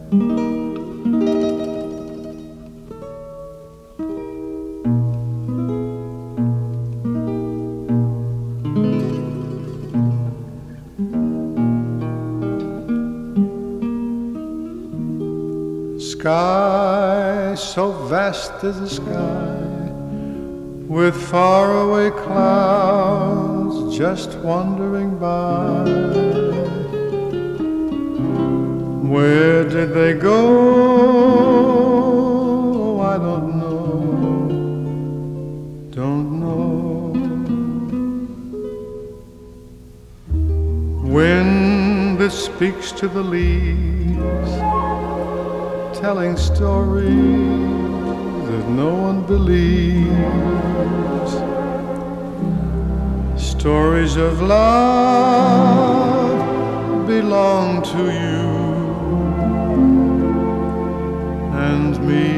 Sky so vast as the sky, with faraway clouds just wandering by. Where did they go? I don't know. Wind that speaks to the leaves, telling stories that no one believes. Stories of love belong to you and me.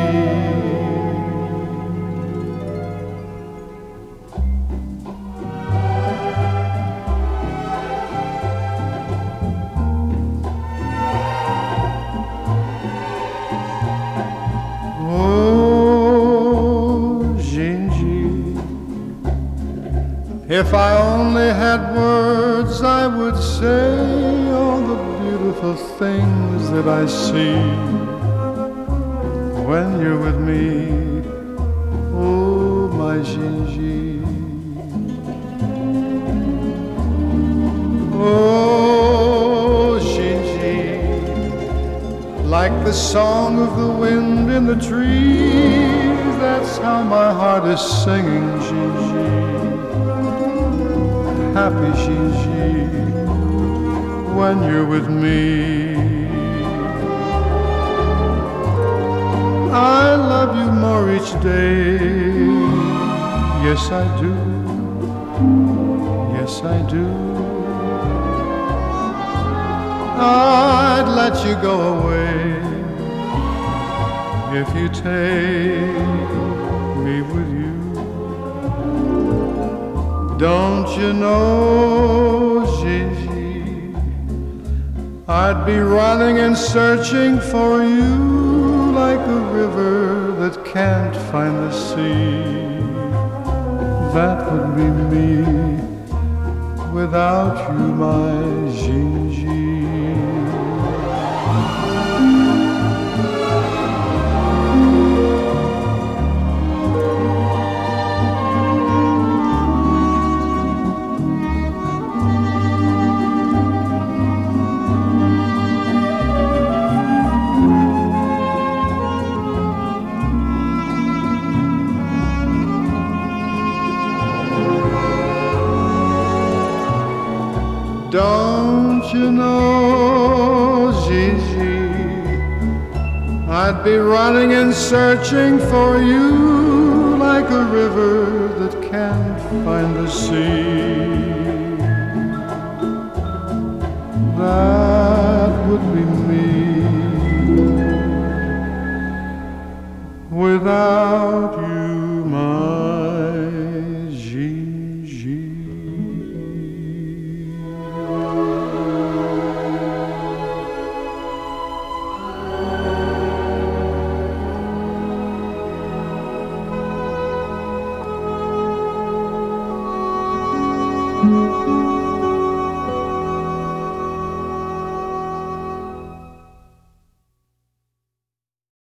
If I only had words, I would say all the beautiful things that I see when you're with me. Oh, my Gigi. Oh, Gigi. Like the song of the wind in the trees, that's how my heart is singing, Gigi. Happy Gigi, when you're with me. I love you more each day. Yes, I do. Yes, I do. I'd let you go away if you take me with you. Don't you know, Gigi, I'd be running and searching for you like a river that can't find the sea. That would be me without you, my Gigi. Don't you know, Gigi, I'd be running and searching for you like a river that can't find the sea. That would be me